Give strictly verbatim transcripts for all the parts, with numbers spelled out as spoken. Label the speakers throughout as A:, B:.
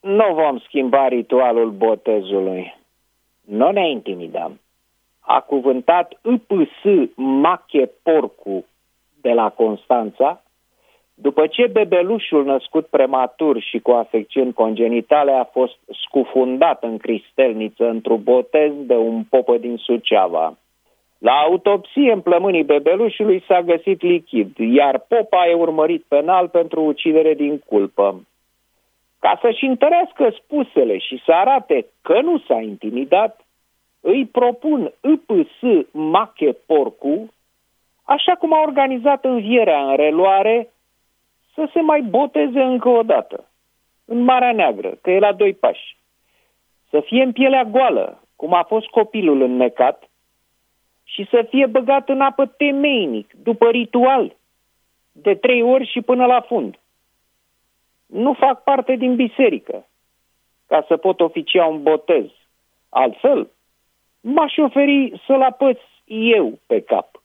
A: nu vom schimba ritualul botezului. Nu ne intimidăm. A cuvântat I P S Mache Porcu de la Constanța, după ce bebelușul născut prematur și cu afecțiuni congenitale a fost scufundat în cristelniță într-un botez de un popă din Suceava. La autopsie, în plămânii bebelușului s-a găsit lichid, iar popa e urmărit penal pentru ucidere din culpă. Ca să-și întărească spusele și să arate că nu s-a intimidat, îi propun I P S Mache Porcu, așa cum a organizat învierea în reluare, să se mai boteze încă o dată, în Marea Neagră, că e la doi pași. Să fie în pielea goală, cum a fost copilul înnecat, și să fie băgat în apă temeinic, după ritual, de trei ori și până la fund. Nu fac parte din biserică, ca să pot oficia un botez. Altfel, m-aș oferi să-l apăs eu pe cap.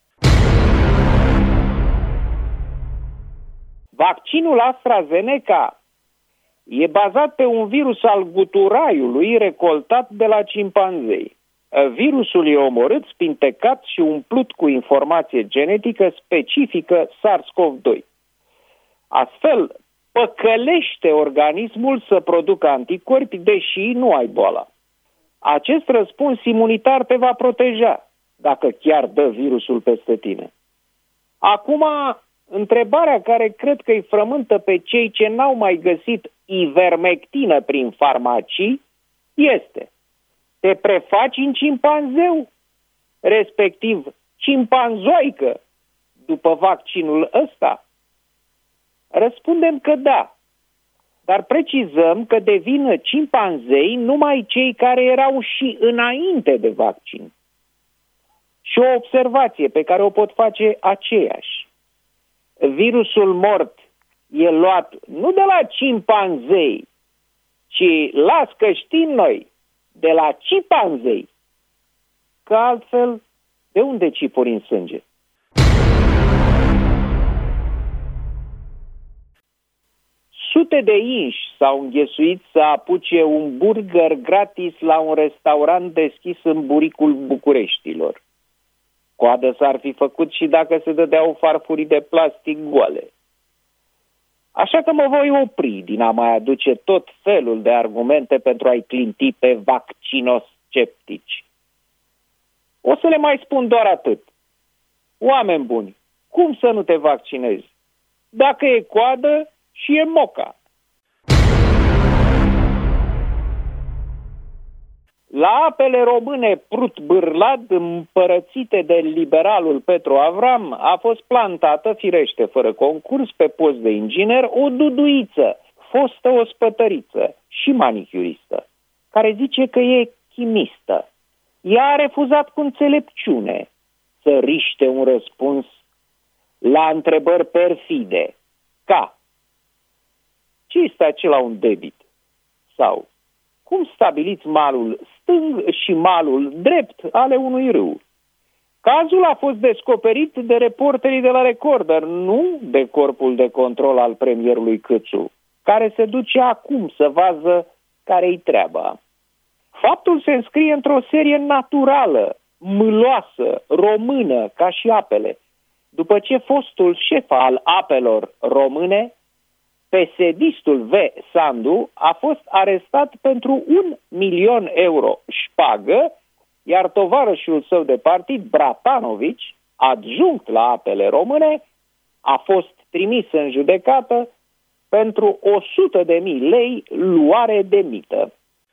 A: Vaccinul AstraZeneca e bazat pe un virus al guturaiului recoltat de la cimpanzei. Virusul e omorât, spintecat și umplut cu informație genetică specifică SARS-CoV doi. Astfel, păcălește organismul să producă anticorpi, deși nu ai boala. Acest răspuns imunitar te va proteja, dacă chiar dă virusul peste tine. Acum, întrebarea care cred că îi frământă pe cei ce n-au mai găsit ivermectină prin farmacii este: te prefaci în cimpanzeu, respectiv cimpanzoică, după vaccinul ăsta? Răspundem că da, dar precizăm că devin cimpanzei numai cei care erau și înainte de vaccin. Și o observație pe care o pot face aceeași. Virusul mort e luat nu de la cimpanzei, ci, las că știm noi, de la cimpanzei. Că altfel, de unde cipuri în sânge? Sute de inși s-au înghesuit să apuce un burger gratis la un restaurant deschis în buricul Bucureștilor. Coadă s-ar fi făcut și dacă se dădeau farfurii de plastic goale. Așa că mă voi opri din a mai aduce tot felul de argumente pentru a-i clinti pe vaccinosceptici. O să le mai spun doar atât. Oameni buni, cum să nu te vaccinezi? Dacă e coadă și e moca. La apele române Prut-Bârlad, împărățite de liberalul Petru Avram, a fost plantată, firește fără concurs, pe post de inginer, o duduiță, fostă ospătăriță și manicuristă, care zice că e chimistă. Ea a refuzat cu înțelepciune să riște un răspuns la întrebări perfide, ca: ce este acela un debit? Sau: cum stabiliți malul stâng și malul drept ale unui râu? Cazul a fost descoperit de reporterii de la Recorder, nu de corpul de control al premierului Câțu, care se duce acum să vadă care-i treaba. Faptul se înscrie într-o serie naturală, mâloasă, română, ca și apele, după ce fostul șef al apelor române, P S D-istul V. Sandu, a fost arestat pentru un milion euro șpagă, iar tovarășul său de partid, Bratanovici, adjunct la apele române, a fost trimis în judecată pentru o sută de mii lei luare de mită.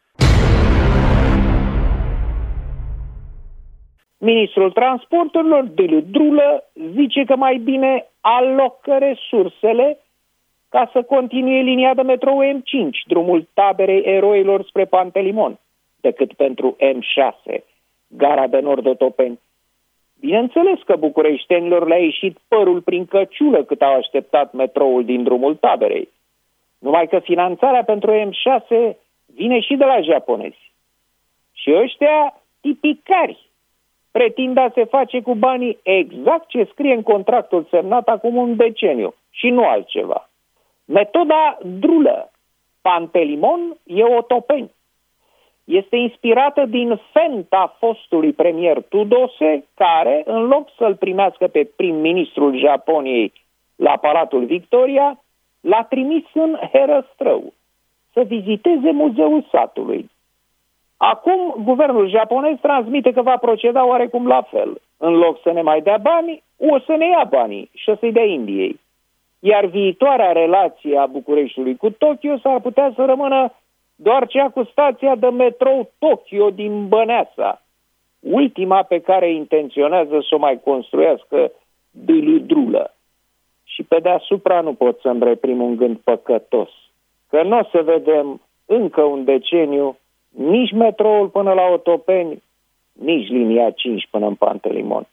A: Ministrul Transporturilor, Dâlu Drulă, zice că mai bine alocă resursele ca să continue linia de metrou M cinci, drumul taberei eroilor spre Pantelimon, decât pentru M șase, gara de Nord-Otopeni. Bineînțeles că bucureștenilor le-a ieșit părul prin căciulă cât au așteptat metroul din drumul taberei. Numai că finanțarea pentru M șase vine și de la japonezi. Și ăștia tipicari pretind a se face cu banii exact ce scrie în contractul semnat acum un deceniu și nu altceva. Metoda Drulă, Pantelimon e Otopeni. Este inspirată din fenta fostului premier Tudose, care, în loc să-l primească pe prim-ministrul Japoniei la Palatul Victoria, l-a trimis în Herăstrău să viziteze muzeul satului. Acum, guvernul japonez transmite că va proceda oarecum la fel. În loc să ne mai dea bani, o să ne ia banii și o să-i dea Indiei. Iar viitoarea relație a Bucureștiului cu Tokyo s-ar putea să rămână doar cea cu stația de metrou Tokyo din Băneasa, ultima pe care intenționează să o mai construiască Dâlâdrulă. Și pe deasupra nu pot să-mi reprim un gând păcătos, că nu o să vedem încă un deceniu nici metroul până la Otopeni, nici linia cinci până în Pantelimon.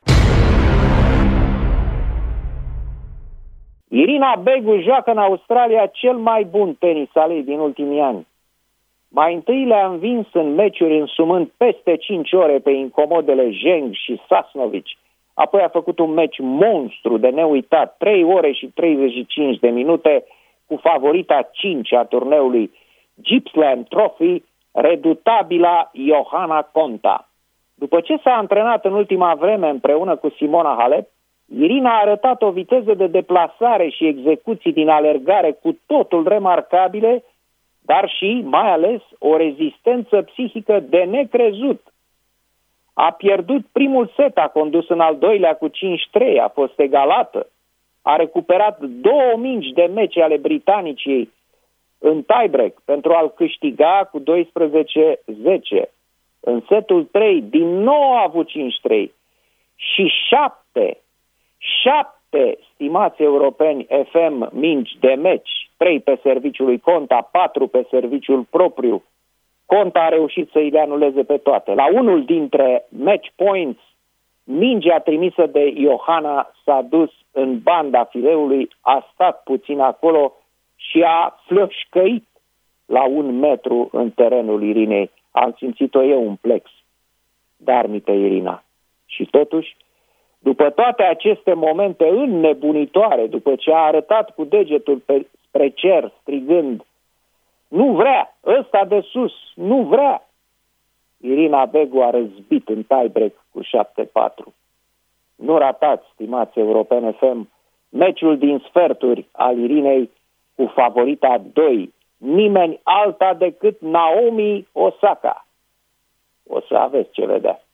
A: Irina Begu joacă în Australia cel mai bun tenis al ei din ultimii ani. Mai întâi le-a învins în meciuri însumând peste cinci ore pe incomodele Zheng și Sasnovici. Apoi a făcut un meci monstru de neuitat, trei ore și treizeci și cinci de minute, cu favorita cinci a turneului Gippsland Trophy, redutabila Johanna Konta. După ce s-a antrenat în ultima vreme împreună cu Simona Halep, Irina a arătat o viteză de deplasare și execuții din alergare cu totul remarcabile, dar și, mai ales, o rezistență psihică de necrezut. A pierdut primul set, a condus în al doilea cu cinci trei, a fost egalată. A recuperat două mingi de meci ale britanicii în tiebreak pentru a-l câștiga cu doisprezece zece. În setul trei, din nou a avut cinci trei. Și șapte, șapte, stimați europeni, F M mingi de meci, trei pe serviciul lui Konta, patru pe serviciul propriu. Konta a reușit să-i le anuleze pe toate. La unul dintre match points, mingea trimisă de Johanna s-a dus în banda fileului, a stat puțin acolo și a flășcăit la un metru în terenul Irinei. Am simțit-o eu un plex. Darmită Irina. Și totuși, după toate aceste momente înnebunitoare, după ce a arătat cu degetul pe, spre cer, strigând, nu vrea, ăsta de sus, nu vrea, Irina Begu a răzbit în tiebreak cu șapte patru. Nu ratați, stimați europeni F M, meciul din sferturi al Irinei cu favorita doi, nimeni alta decât Naomi Osaka. O să aveți ce vedea.